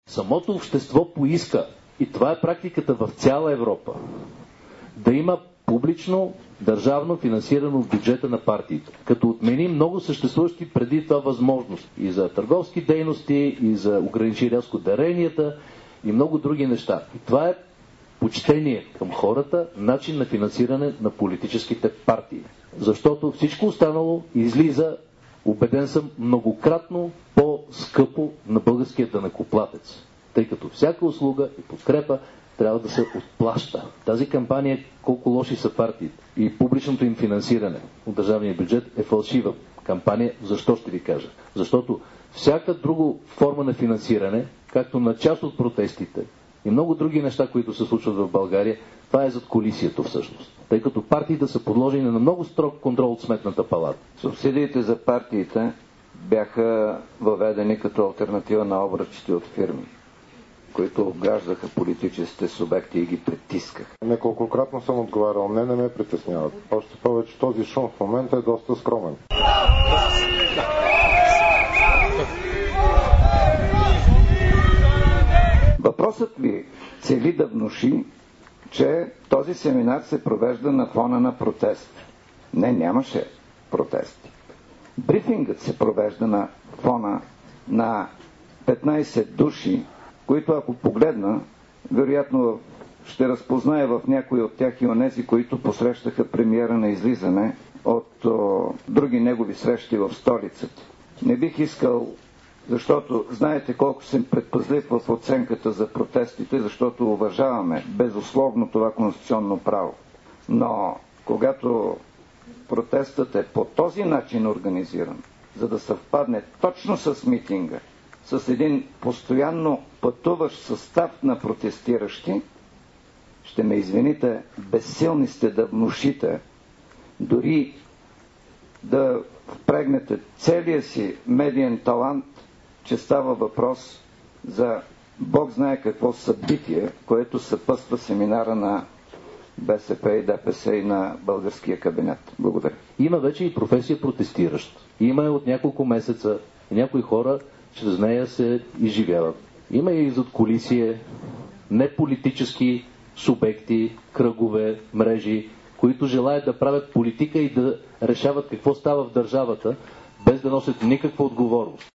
Самото общество поиска, и това е практиката в цяла Европа, да има публично държавно финансирано в бюджета на партиите, като отмени много съществуващи преди това възможности и за търговски дейности, и за ограничи рязко даренията и много други неща. И това е почтение към хората, начин на финансиране на политическите партии. Защото всичко останало излиза, убеден съм, многократно по-скъпо на българския данъкоплатец. Тъй като всяка услуга и подкрепа трябва да се отплаща. Тази кампания, колко лоши са партиите и публичното им финансиране от държавния бюджет е фалшива кампания. Защо ще ви кажа? Защото всяка друга форма на финансиране, както на част от протестите и много други неща, които се случват в България, това е задкулисието всъщност. Тъй като партиите са подложени на много строг контрол от Сметната палата. Субсидиите за партиите бяха въведени като алтернатива на обръчите от фирми, които обграждаха политическите субекти и ги притискаха. Неколкократно съм отговарял, не ме притесняват. Още повече този шум в момента е доста скромен. Въпросът ви цели да внуши, че този семинар се провежда на фона на протест. Не, нямаше протести. Брифингът се провежда на фона на 15 души, които ако погледна, вероятно ще разпозная в някои от тях и онези, които посрещаха премиера на излизане от други негови срещи в столицата. Не бих искал, защото знаете колко съм предпазлив в оценката за протестите, защото уважаваме безусловно това конституционно право. Но когато протестът е по този начин организиран, за да съвпадне точно с митинга, с един постоянно пътуващ състав на протестиращи, ще ме извините, безсилни сте да внушите, дори да впрегнете целия си медиен талант, че става въпрос за Бог знае какво събитие, което съпъства семинара на БСП и ДПС и на българския кабинет. Благодаря. Има вече и професия протестиращ. Има от няколко месеца и някои хора чрез нея се изживяват. Има и задкулисие, неполитически субекти, кръгове, мрежи, които желаят да правят политика и да решават какво става в държавата, без да носят никаква отговорност.